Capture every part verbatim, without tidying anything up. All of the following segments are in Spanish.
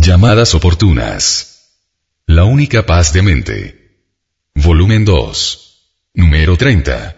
Llamadas oportunas. La única paz de mente. Volumen dos. Número treinta.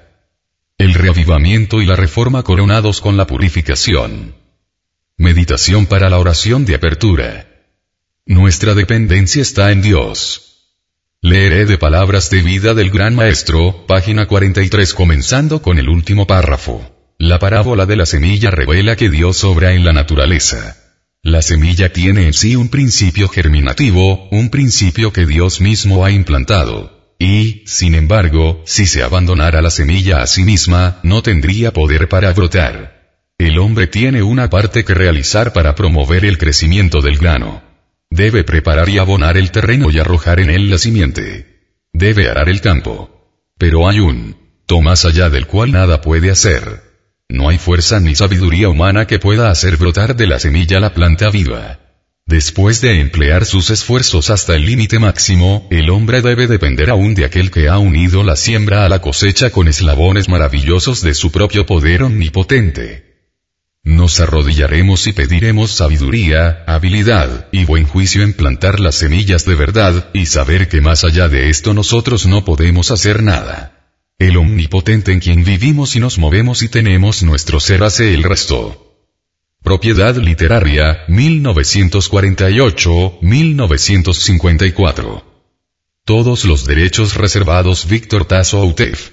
El reavivamiento y la reforma coronados con la purificación. Meditación para la oración de apertura. Nuestra dependencia está en Dios. Leeré de Palabras de Vida del Gran Maestro, página cuarenta y tres, comenzando con el último párrafo. La parábola de la semilla revela que Dios obra en la naturaleza. La semilla tiene en sí un principio germinativo, un principio que Dios mismo ha implantado. Y, sin embargo, si se abandonara la semilla a sí misma, no tendría poder para brotar. El hombre tiene una parte que realizar para promover el crecimiento del grano. Debe preparar y abonar el terreno y arrojar en él la simiente. Debe arar el campo. Pero hay un to más allá del cual nada puede hacer. No hay fuerza ni sabiduría humana que pueda hacer brotar de la semilla la planta viva. Después de emplear sus esfuerzos hasta el límite máximo, el hombre debe depender aún de aquel que ha unido la siembra a la cosecha con eslabones maravillosos de su propio poder omnipotente. Nos arrodillaremos y pediremos sabiduría, habilidad, y buen juicio en plantar las semillas de verdad, y saber que más allá de esto nosotros no podemos hacer nada. El omnipotente en quien vivimos y nos movemos y tenemos nuestro ser hace el resto. Propiedad literaria, mil novecientos cuarenta y ocho a mil novecientos cincuenta y cuatro. Todos los derechos reservados. Víctor Tasso Outef.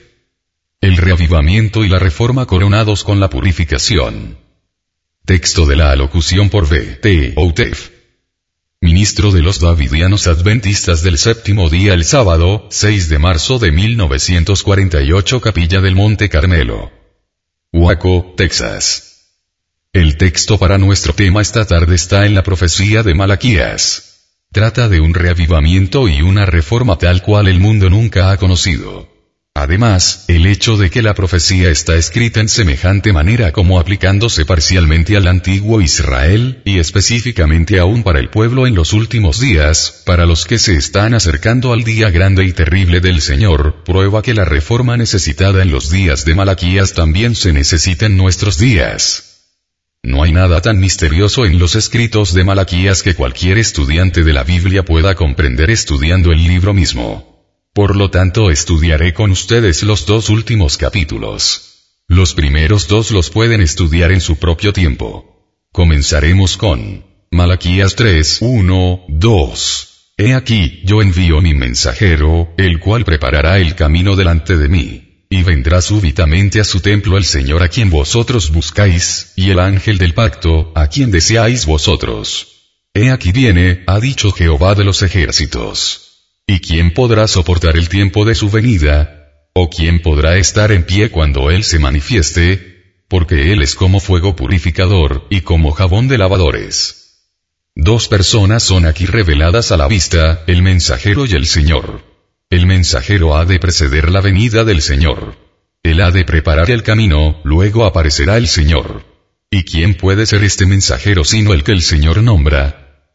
El reavivamiento y la reforma coronados con la purificación. Texto de la alocución por V. T. Outef. Ministro de los Davidianos Adventistas del Séptimo Día el sábado, seis de marzo de mil novecientos cuarenta y ocho, Capilla del Monte Carmelo. Waco, Texas. El texto para nuestro tema esta tarde está en la profecía de Malaquías. Trata de un reavivamiento y una reforma tal cual el mundo nunca ha conocido. Además, el hecho de que la profecía está escrita en semejante manera como aplicándose parcialmente al antiguo Israel, y específicamente aún para el pueblo en los últimos días, para los que se están acercando al día grande y terrible del Señor, prueba que la reforma necesitada en los días de Malaquías también se necesita en nuestros días. No hay nada tan misterioso en los escritos de Malaquías que cualquier estudiante de la Biblia pueda comprender estudiando el libro mismo. Por lo tanto, estudiaré con ustedes los dos últimos capítulos. Los primeros dos los pueden estudiar en su propio tiempo. Comenzaremos con Malaquías tres, uno, dos. He aquí, yo envío mi mensajero, el cual preparará el camino delante de mí. Y vendrá súbitamente a su templo el Señor a quien vosotros buscáis, y el ángel del pacto, a quien deseáis vosotros. He aquí viene, ha dicho Jehová de los ejércitos. ¿Y quién podrá soportar el tiempo de su venida? ¿O quién podrá estar en pie cuando Él se manifieste? Porque Él es como fuego purificador, y como jabón de lavadores. Dos personas son aquí reveladas a la vista, el mensajero y el Señor. El mensajero ha de preceder la venida del Señor. Él ha de preparar el camino, luego aparecerá el Señor. ¿Y quién puede ser este mensajero sino el que el Señor nombra?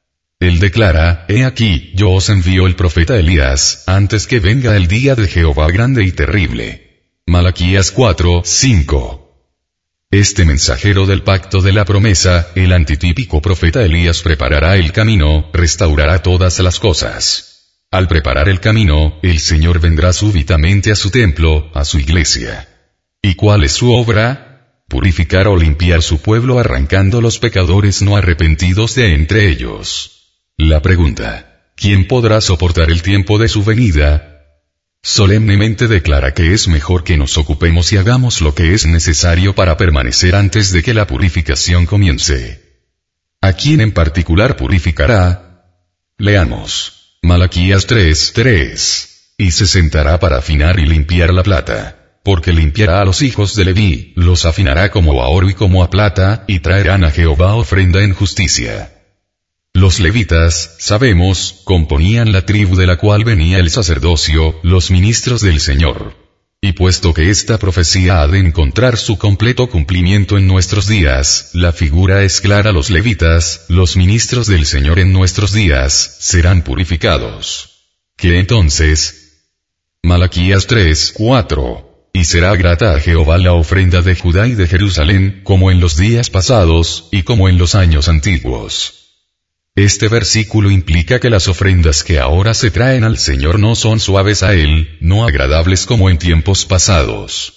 Él declara, he aquí, yo os envío el profeta Elías, antes que venga el día de Jehová grande y terrible. Malaquías cuatro, cinco. Este mensajero del pacto de la promesa, el antitípico profeta Elías, preparará el camino, restaurará todas las cosas. Al preparar el camino, el Señor vendrá súbitamente a su templo, a su iglesia. ¿Y cuál es su obra? Purificar o limpiar su pueblo arrancando los pecadores no arrepentidos de entre ellos. La pregunta, ¿quién podrá soportar el tiempo de su venida? Solemnemente declara que es mejor que nos ocupemos y hagamos lo que es necesario para permanecer antes de que la purificación comience. ¿A quién en particular purificará? Leamos. Malaquías tres, tres. Y se sentará para afinar y limpiar la plata. Porque limpiará a los hijos de Leví, los afinará como a oro y como a plata, y traerán a Jehová ofrenda en justicia. Los levitas, sabemos, componían la tribu de la cual venía el sacerdocio, los ministros del Señor. Y puesto que esta profecía ha de encontrar su completo cumplimiento en nuestros días, la figura es clara: los levitas, los ministros del Señor en nuestros días, serán purificados. ¿Qué entonces? Malaquías tres, cuatro. Y será grata a Jehová la ofrenda de Judá y de Jerusalén, como en los días pasados, y como en los años antiguos. Este versículo implica que las ofrendas que ahora se traen al Señor no son suaves a Él, no agradables como en tiempos pasados.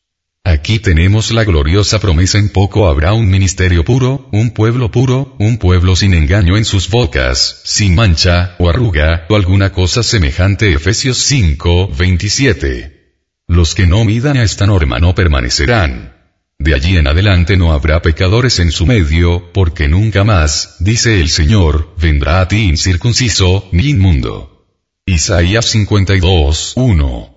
Aquí tenemos la gloriosa promesa: en poco habrá un ministerio puro, un pueblo puro, un pueblo sin engaño en sus bocas, sin mancha, o arruga, o alguna cosa semejante. Efesios cinco, veintisiete. Los que no midan a esta norma no permanecerán. De allí en adelante no habrá pecadores en su medio, porque nunca más, dice el Señor, vendrá a ti incircunciso, ni inmundo. Isaías cincuenta y dos, uno.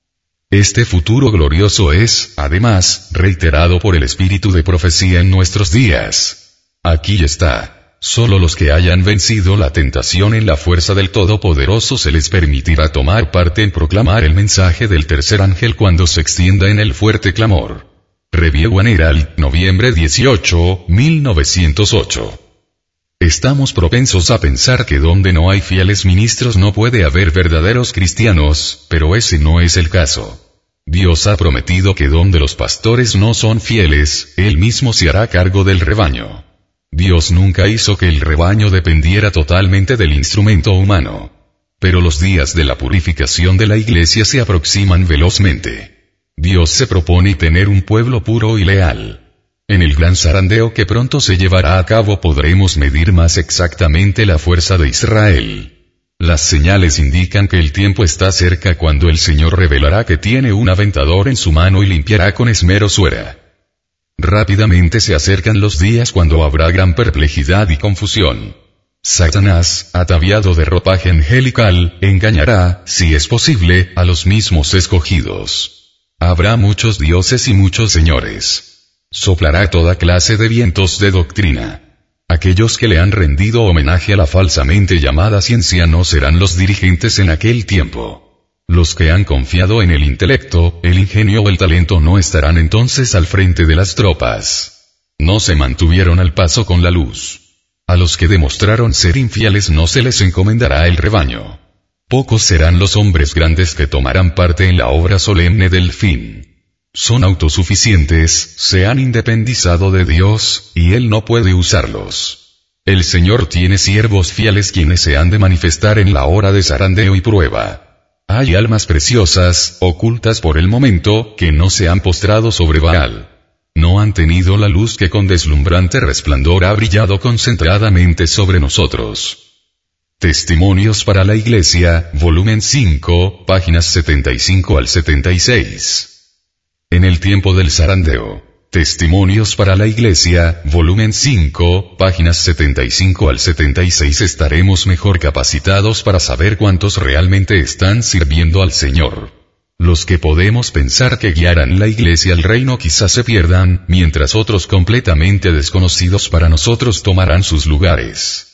Este futuro glorioso es, además, reiterado por el espíritu de profecía en nuestros días. Aquí está: solo los que hayan vencido la tentación en la fuerza del Todopoderoso se les permitirá tomar parte en proclamar el mensaje del tercer ángel cuando se extienda en el fuerte clamor. Review and Herald, noviembre dieciocho, mil novecientos ocho. Estamos propensos a pensar que donde no hay fieles ministros no puede haber verdaderos cristianos, pero ese no es el caso. Dios ha prometido que donde los pastores no son fieles, Él mismo se hará cargo del rebaño. Dios nunca hizo que el rebaño dependiera totalmente del instrumento humano. Pero los días de la purificación de la Iglesia se aproximan velozmente. Dios se propone tener un pueblo puro y leal. En el gran zarandeo que pronto se llevará a cabo podremos medir más exactamente la fuerza de Israel. Las señales indican que el tiempo está cerca cuando el Señor revelará que tiene un aventador en su mano y limpiará con esmero su era. Rápidamente se acercan los días cuando habrá gran perplejidad y confusión. Satanás, ataviado de ropaje angelical, engañará, si es posible, a los mismos escogidos. Habrá muchos dioses y muchos señores. Soplará toda clase de vientos de doctrina. Aquellos que le han rendido homenaje a la falsamente llamada ciencia no serán los dirigentes en aquel tiempo. Los que han confiado en el intelecto, el ingenio o el talento no estarán entonces al frente de las tropas. No se mantuvieron al paso con la luz. A los que demostraron ser infieles no se les encomendará el rebaño. Pocos serán los hombres grandes que tomarán parte en la obra solemne del fin. Son autosuficientes, se han independizado de Dios, y Él no puede usarlos. El Señor tiene siervos fieles quienes se han de manifestar en la hora de zarandeo y prueba. Hay almas preciosas, ocultas por el momento, que no se han postrado sobre Baal. No han tenido la luz que con deslumbrante resplandor ha brillado concentradamente sobre nosotros. Testimonios para la Iglesia, volumen cinco, páginas setenta y cinco al setenta y seis. En el tiempo del zarandeo. Testimonios para la Iglesia, volumen cinco, páginas setenta y cinco al setenta y seis. Estaremos mejor capacitados para saber cuántos realmente están sirviendo al Señor. Los que podemos pensar que guiarán la Iglesia al reino quizás se pierdan, mientras otros completamente desconocidos para nosotros tomarán sus lugares.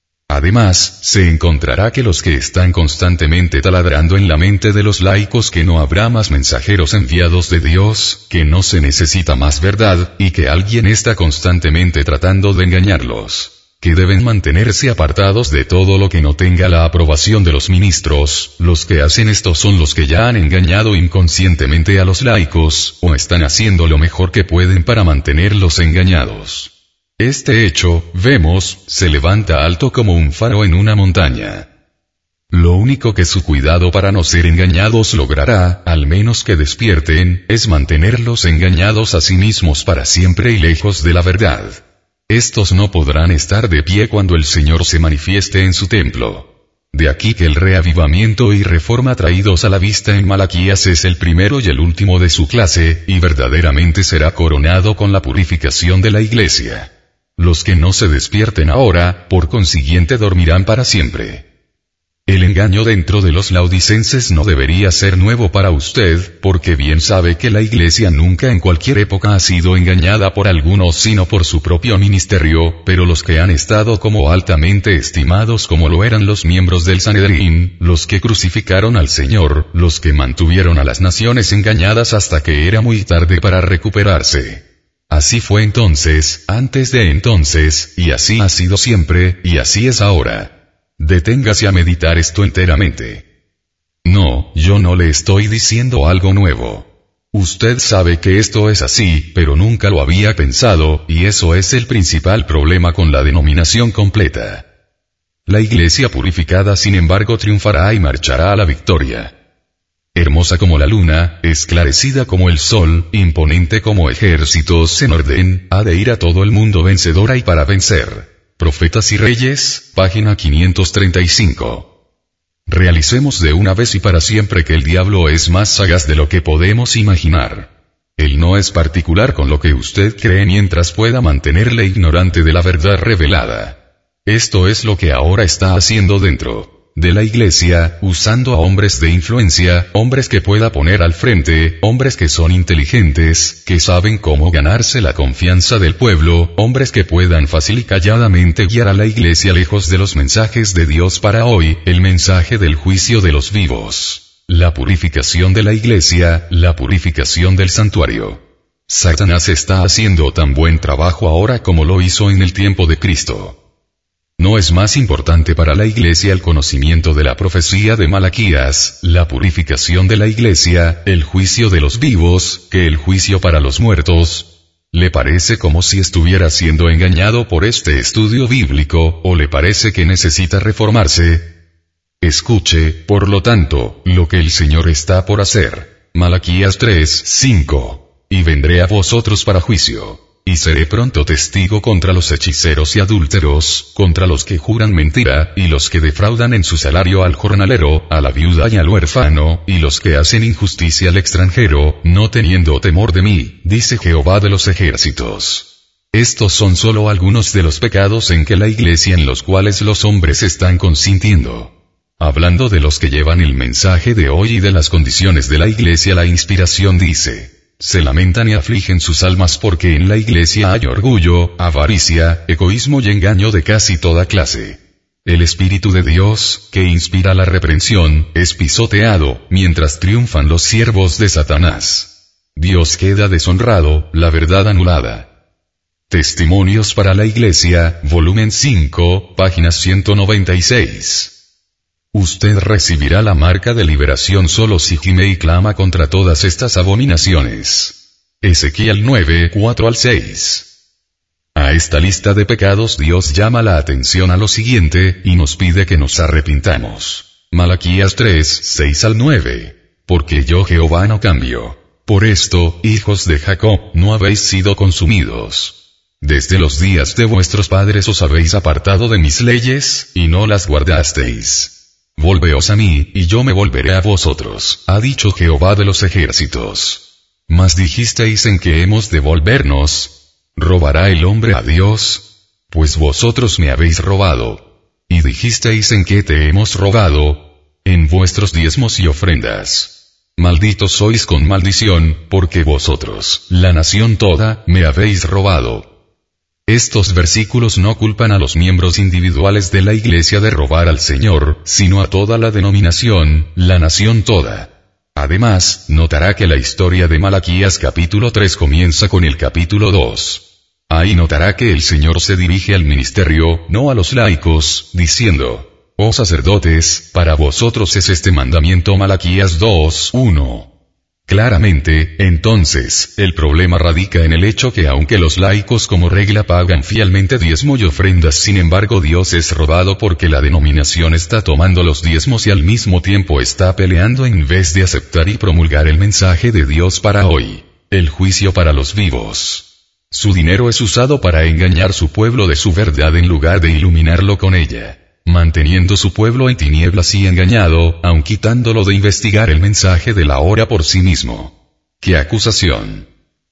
Además, se encontrará que los que están constantemente taladrando en la mente de los laicos que no habrá más mensajeros enviados de Dios, que no se necesita más verdad, y que alguien está constantemente tratando de engañarlos, que deben mantenerse apartados de todo lo que no tenga la aprobación de los ministros. Los que hacen esto son los que ya han engañado inconscientemente a los laicos, o están haciendo lo mejor que pueden para mantenerlos engañados. Este hecho, vemos, se levanta alto como un faro en una montaña. Lo único que su cuidado para no ser engañados logrará, al menos que despierten, es mantenerlos engañados a sí mismos para siempre y lejos de la verdad. Estos no podrán estar de pie cuando el Señor se manifieste en su templo. De aquí que el reavivamiento y reforma traídos a la vista en Malaquías es el primero y el último de su clase, y verdaderamente será coronado con la purificación de la Iglesia. Los que no se despierten ahora, por consiguiente dormirán para siempre. El engaño dentro de los laodicenses no debería ser nuevo para usted, porque bien sabe que la Iglesia nunca en cualquier época ha sido engañada por algunos sino por su propio ministerio, pero los que han estado como altamente estimados como lo eran los miembros del Sanedrín, los que crucificaron al Señor, los que mantuvieron a las naciones engañadas hasta que era muy tarde para recuperarse. Así fue entonces, antes de entonces, y así ha sido siempre, y así es ahora. Deténgase a meditar esto enteramente. No, yo no le estoy diciendo algo nuevo. Usted sabe que esto es así, pero nunca lo había pensado, y eso es el principal problema con la denominación completa. La iglesia purificada sin embargo triunfará y marchará a la victoria. Hermosa como la luna, esclarecida como el sol, imponente como ejércitos en orden, ha de ir a todo el mundo vencedora y para vencer. Profetas y Reyes, página quinientos treinta y cinco. Realicemos de una vez y para siempre que el diablo es más sagaz de lo que podemos imaginar. Él no es particular con lo que usted cree mientras pueda mantenerle ignorante de la verdad revelada. Esto es lo que ahora está haciendo dentro de la iglesia, usando a hombres de influencia, hombres que pueda poner al frente, hombres que son inteligentes, que saben cómo ganarse la confianza del pueblo, hombres que puedan fácil y calladamente guiar a la iglesia lejos de los mensajes de Dios para hoy, el mensaje del juicio de los vivos, la purificación de la iglesia, la purificación del santuario. Satanás está haciendo tan buen trabajo ahora como lo hizo en el tiempo de Cristo. No es más importante para la iglesia el conocimiento de la profecía de Malaquías, la purificación de la iglesia, el juicio de los vivos, que el juicio para los muertos. ¿Le parece como si estuviera siendo engañado por este estudio bíblico, o le parece que necesita reformarse? Escuche, por lo tanto, lo que el Señor está por hacer. Malaquías tres, cinco. Y vendré a vosotros para juicio. Y seré pronto testigo contra los hechiceros y adúlteros, contra los que juran mentira, y los que defraudan en su salario al jornalero, a la viuda y al huérfano, y los que hacen injusticia al extranjero, no teniendo temor de mí, dice Jehová de los ejércitos. Estos son solo algunos de los pecados en que la iglesia en los cuales los hombres están consintiendo. Hablando de los que llevan el mensaje de hoy y de las condiciones de la iglesia, la inspiración dice: se lamentan y afligen sus almas porque en la iglesia hay orgullo, avaricia, egoísmo y engaño de casi toda clase. El Espíritu de Dios, que inspira la reprensión, es pisoteado, mientras triunfan los siervos de Satanás. Dios queda deshonrado, la verdad anulada. Testimonios para la Iglesia, volumen cinco, página ciento noventa y seis. Usted recibirá la marca de liberación solo si gime y clama contra todas estas abominaciones. Ezequiel nueve, cuatro al seis. A esta lista de pecados Dios llama la atención a lo siguiente, y nos pide que nos arrepintamos. Malaquías tres, seis al nueve. Porque yo Jehová no cambio. Por esto, hijos de Jacob, no habéis sido consumidos. Desde los días de vuestros padres os habéis apartado de mis leyes, y no las guardasteis. Volveos a mí, y yo me volveré a vosotros, ha dicho Jehová de los ejércitos. Mas dijisteis en que hemos de volvernos. ¿Robará el hombre a Dios? Pues vosotros me habéis robado. Y dijisteis en que te hemos robado. En vuestros diezmos y ofrendas. Malditos sois con maldición, porque vosotros, la nación toda, me habéis robado. Estos versículos no culpan a los miembros individuales de la iglesia de robar al Señor, sino a toda la denominación, la nación toda. Además, notará que la historia de Malaquías capítulo tres comienza con el capítulo dos. Ahí notará que el Señor se dirige al ministerio, no a los laicos, diciendo: oh sacerdotes, para vosotros es este mandamiento. Malaquías dos, uno. Claramente, entonces, el problema radica en el hecho que aunque los laicos como regla pagan fielmente diezmo y ofrendas, sin embargo Dios es robado porque la denominación está tomando los diezmos y al mismo tiempo está peleando en vez de aceptar y promulgar el mensaje de Dios para hoy, el juicio para los vivos. Su dinero es usado para engañar su pueblo de su verdad en lugar de iluminarlo con ella, manteniendo su pueblo en tinieblas y engañado, aun quitándolo de investigar el mensaje de la hora por sí mismo. ¡Qué acusación!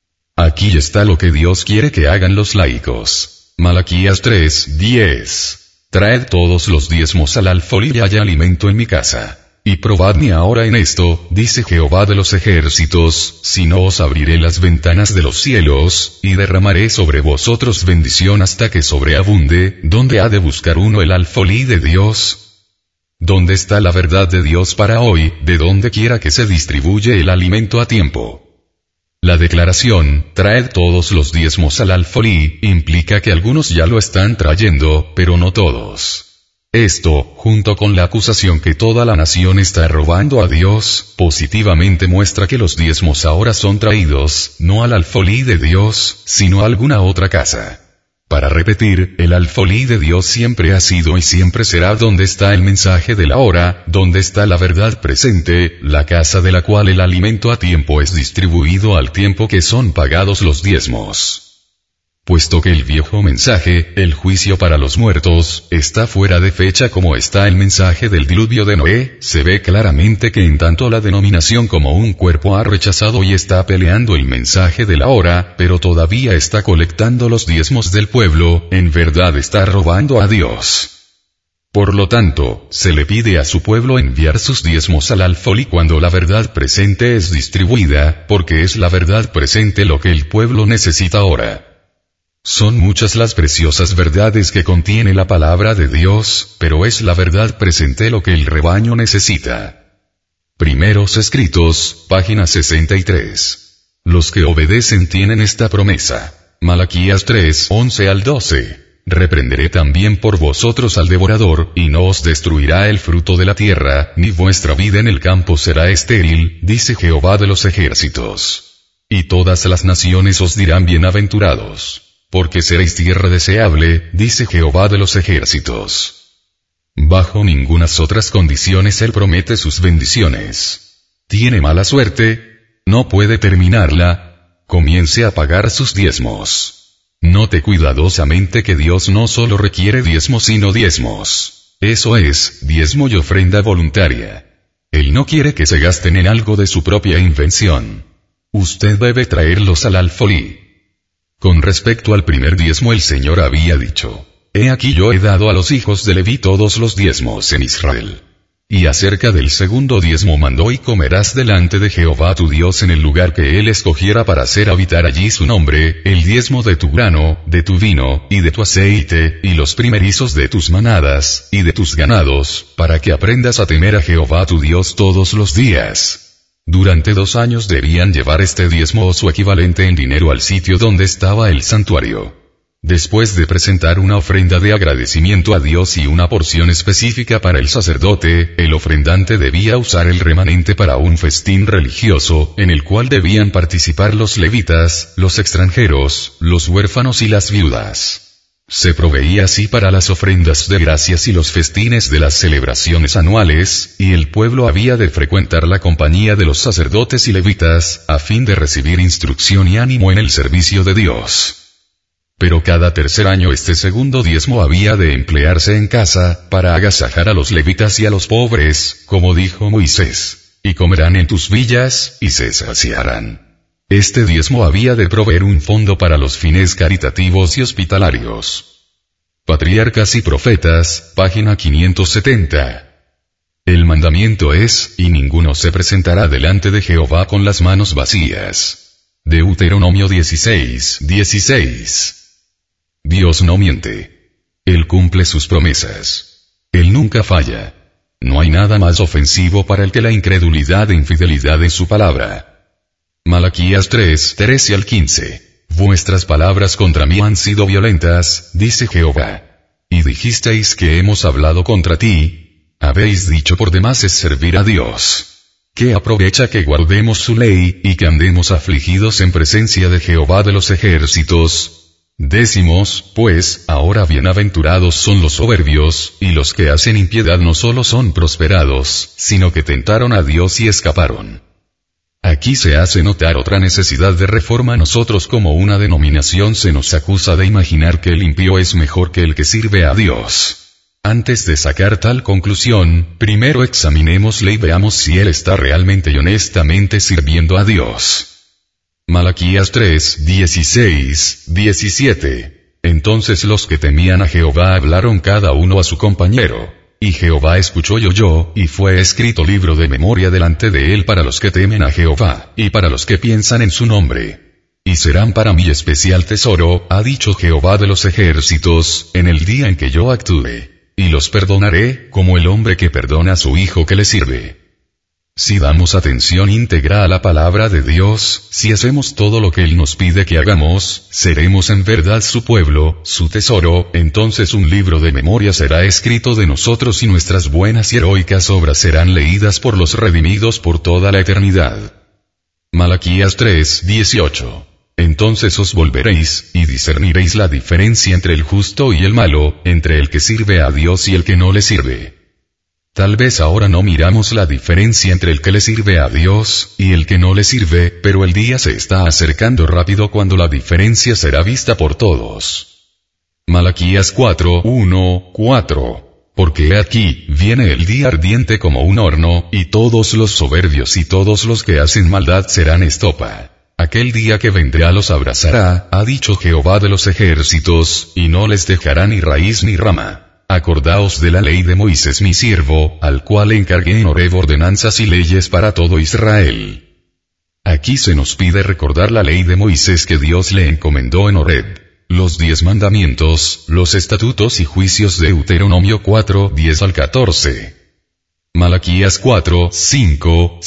Aquí está lo que Dios quiere que hagan los laicos. Malaquías tres, diez. Traed todos los diezmos al alfolí y haya alimento en mi casa. Y probadme ahora en esto, dice Jehová de los ejércitos, si no os abriré las ventanas de los cielos, y derramaré sobre vosotros bendición hasta que sobreabunde. ¿Dónde ha de buscar uno el alfolí de Dios? ¿Dónde está la verdad de Dios para hoy, de donde quiera que se distribuye el alimento a tiempo? La declaración, traed todos los diezmos al alfolí, implica que algunos ya lo están trayendo, pero no todos. Esto, junto con la acusación que toda la nación está robando a Dios, positivamente muestra que los diezmos ahora son traídos, no al alfolí de Dios, sino a alguna otra casa. Para repetir, el alfolí de Dios siempre ha sido y siempre será donde está el mensaje de la hora, donde está la verdad presente, la casa de la cual el alimento a tiempo es distribuido al tiempo que son pagados los diezmos. Puesto que el viejo mensaje, el juicio para los muertos, está fuera de fecha como está el mensaje del diluvio de Noé, se ve claramente que en tanto la denominación como un cuerpo ha rechazado y está peleando el mensaje de la hora, pero todavía está colectando los diezmos del pueblo, en verdad está robando a Dios. Por lo tanto, se le pide a su pueblo enviar sus diezmos al alfolí cuando la verdad presente es distribuida, porque es la verdad presente lo que el pueblo necesita ahora. Son muchas las preciosas verdades que contiene la palabra de Dios, pero es la verdad presente lo que el rebaño necesita. Primeros Escritos, página sesenta y tres. Los que obedecen tienen esta promesa. Malaquías tres, once al doce. Reprenderé también por vosotros al devorador, y no os destruirá el fruto de la tierra, ni vuestra vida en el campo será estéril, dice Jehová de los ejércitos. Y todas las naciones os dirán bienaventurados. Porque seréis tierra deseable, dice Jehová de los ejércitos. Bajo ningunas otras condiciones Él promete sus bendiciones. ¿Tiene mala suerte? ¿No puede terminarla? Comience a pagar sus diezmos. Note cuidadosamente que Dios no solo requiere diezmos sino diezmos. Eso es, diezmo y ofrenda voluntaria. Él no quiere que se gasten en algo de su propia invención. Usted debe traerlos al alfolí. Con respecto al primer diezmo el Señor había dicho, he aquí yo he dado a los hijos de Leví todos los diezmos en Israel. Y acerca del segundo diezmo mandó y comerás delante de Jehová tu Dios en el lugar que él escogiera para hacer habitar allí su nombre, el diezmo de tu grano, de tu vino, y de tu aceite, y los primerizos de tus manadas, y de tus ganados, para que aprendas a temer a Jehová tu Dios todos los días. Durante dos años debían llevar este diezmo o su equivalente en dinero al sitio donde estaba el santuario. Después de presentar una ofrenda de agradecimiento a Dios y una porción específica para el sacerdote, el ofrendante debía usar el remanente para un festín religioso, en el cual debían participar los levitas, los extranjeros, los huérfanos y las viudas. Se proveía así para las ofrendas de gracias y los festines de las celebraciones anuales, y el pueblo había de frecuentar la compañía de los sacerdotes y levitas, a fin de recibir instrucción y ánimo en el servicio de Dios. Pero cada tercer año este segundo diezmo había de emplearse en casa, para agasajar a los levitas y a los pobres, como dijo Moisés, y comerán en tus villas, y se saciarán. Este diezmo había de proveer un fondo para los fines caritativos y hospitalarios. Patriarcas y Profetas, página quinientos setenta. El mandamiento es, y ninguno se presentará delante de Jehová con las manos vacías. Deuteronomio dieciséis, dieciséis. Dios no miente. Él cumple sus promesas. Él nunca falla. No hay nada más ofensivo para él que la incredulidad e infidelidad en su palabra. Malaquías tres, trece al quince. Vuestras palabras contra mí han sido violentas, dice Jehová. Y dijisteis que hemos hablado contra ti. Habéis dicho por demás es servir a Dios. ¿Qué aprovecha que guardemos su ley, y que andemos afligidos en presencia de Jehová de los ejércitos? Decimos, pues, ahora bienaventurados son los soberbios, y los que hacen impiedad no solo son prosperados, sino que tentaron a Dios y escaparon. Aquí se hace notar otra necesidad de reforma. Nosotros como una denominación se nos acusa de imaginar que el impío es mejor que el que sirve a Dios. Antes de sacar tal conclusión, primero examinémosle y veamos si él está realmente y honestamente sirviendo a Dios. Malaquías tres, dieciséis, diecisiete. Entonces los que temían a Jehová hablaron cada uno a su compañero. Y Jehová escuchó y oyó, y fue escrito libro de memoria delante de él para los que temen a Jehová, y para los que piensan en su nombre. Y serán para mí especial tesoro, ha dicho Jehová de los ejércitos, en el día en que yo actúe. Y los perdonaré, como el hombre que perdona a su hijo que le sirve. Si damos atención íntegra a la palabra de Dios, si hacemos todo lo que Él nos pide que hagamos, seremos en verdad su pueblo, su tesoro, entonces un libro de memoria será escrito de nosotros y nuestras buenas y heroicas obras serán leídas por los redimidos por toda la eternidad. Malaquías tres, dieciocho. Entonces os volveréis, y discerniréis la diferencia entre el justo y el malo, entre el que sirve a Dios y el que no le sirve. Tal vez ahora no miramos la diferencia entre el que le sirve a Dios, y el que no le sirve, pero el día se está acercando rápido cuando la diferencia será vista por todos. Malaquías cuatro, uno, cuatro. Porque he aquí, viene el día ardiente como un horno, y todos los soberbios y todos los que hacen maldad serán estopa. Aquel día que vendrá los abrazará, ha dicho Jehová de los ejércitos, y no les dejará ni raíz ni rama. Acordaos de la ley de Moisés mi siervo, al cual encargué en Horeb ordenanzas y leyes para todo Israel. Aquí se nos pide recordar la ley de Moisés que Dios le encomendó en Horeb. Los diez mandamientos, los estatutos y juicios de Deuteronomio cuatro, diez al catorce. Malaquías cuatro, cinco,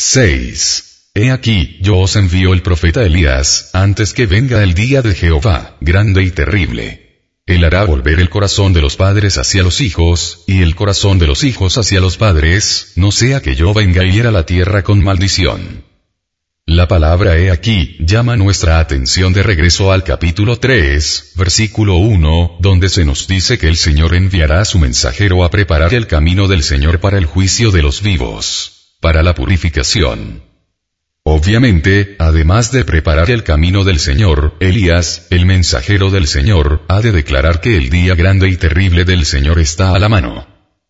seis. He aquí, yo os envío el profeta Elías, antes que venga el día de Jehová, grande y terrible. Él hará volver el corazón de los padres hacia los hijos, y el corazón de los hijos hacia los padres, no sea que yo venga y hiera la tierra con maldición. La palabra he aquí, llama nuestra atención de regreso al capítulo tres, versículo uno, donde se nos dice que el Señor enviará a su mensajero a preparar el camino del Señor para el juicio de los vivos, para la purificación. Obviamente, además de preparar el camino del Señor, Elías, el mensajero del Señor, ha de declarar que el día grande y terrible del Señor está a la mano.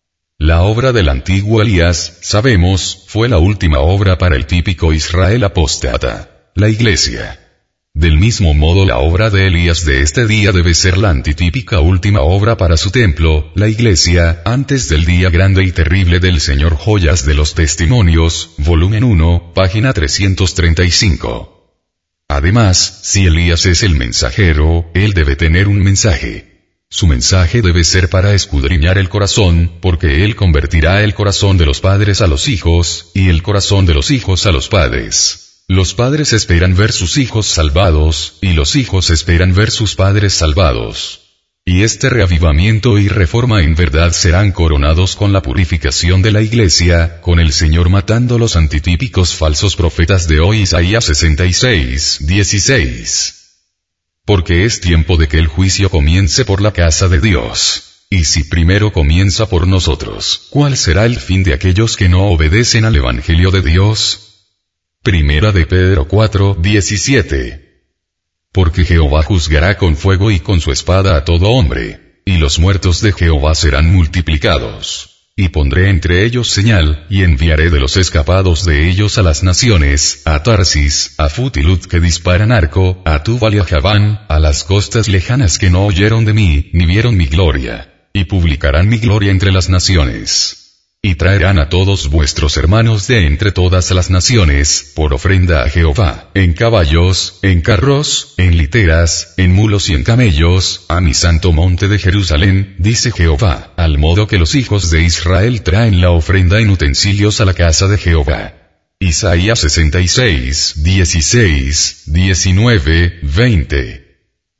La obra del antiguo Elías, sabemos, fue la última obra para el típico Israel apóstata, la Iglesia. Del mismo modo la obra de Elías de este día debe ser la antitípica última obra para su templo, la Iglesia, antes del día grande y terrible del Señor. Joyas de los Testimonios, volumen uno, página trescientos treinta y cinco. Además, si Elías es el mensajero, él debe tener un mensaje. Su mensaje debe ser para escudriñar el corazón, porque él convertirá el corazón de los padres a los hijos, y el corazón de los hijos a los padres. Los padres esperan ver sus hijos salvados, y los hijos esperan ver sus padres salvados. Y este reavivamiento y reforma en verdad serán coronados con la purificación de la Iglesia, con el Señor matando los antitípicos falsos profetas de hoy. Isaías sesenta y seis, dieciséis. Porque es tiempo de que el juicio comience por la casa de Dios. Y si primero comienza por nosotros, ¿cuál será el fin de aquellos que no obedecen al Evangelio de Dios? Primera de Pedro cuatro, diecisiete. Porque Jehová juzgará con fuego y con su espada a todo hombre, y los muertos de Jehová serán multiplicados. Y pondré entre ellos señal, y enviaré de los escapados de ellos a las naciones, a Tarsis, a Futilut que disparan arco, a Tubal y a Javán, a las costas lejanas que no oyeron de mí, ni vieron mi gloria, y publicarán mi gloria entre las naciones. Y traerán a todos vuestros hermanos de entre todas las naciones, por ofrenda a Jehová, en caballos, en carros, en literas, en mulos y en camellos, a mi santo monte de Jerusalén, dice Jehová, al modo que los hijos de Israel traen la ofrenda en utensilios a la casa de Jehová. Isaías sesenta y seis, dieciséis, diecinueve, veinte.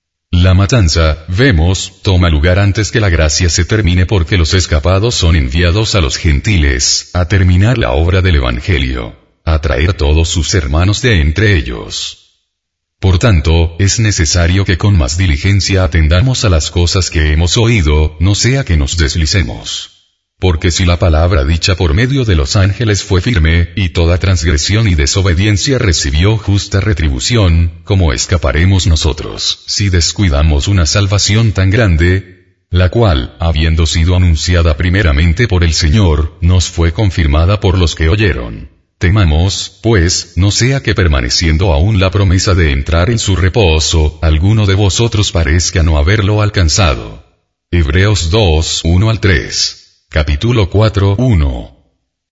La matanza, vemos, toma lugar antes que la gracia se termine porque los escapados son enviados a los gentiles, a terminar la obra del Evangelio, a traer todos sus hermanos de entre ellos. Por tanto, es necesario que con más diligencia atendamos a las cosas que hemos oído, no sea que nos deslicemos. Porque si la palabra dicha por medio de los ángeles fue firme, y toda transgresión y desobediencia recibió justa retribución, ¿cómo escaparemos nosotros, si descuidamos una salvación tan grande, la cual, habiendo sido anunciada primeramente por el Señor, nos fue confirmada por los que oyeron? Temamos, pues, no sea que permaneciendo aún la promesa de entrar en su reposo, alguno de vosotros parezca no haberlo alcanzado. Hebreos dos, uno al tres. Capítulo cuatro, uno.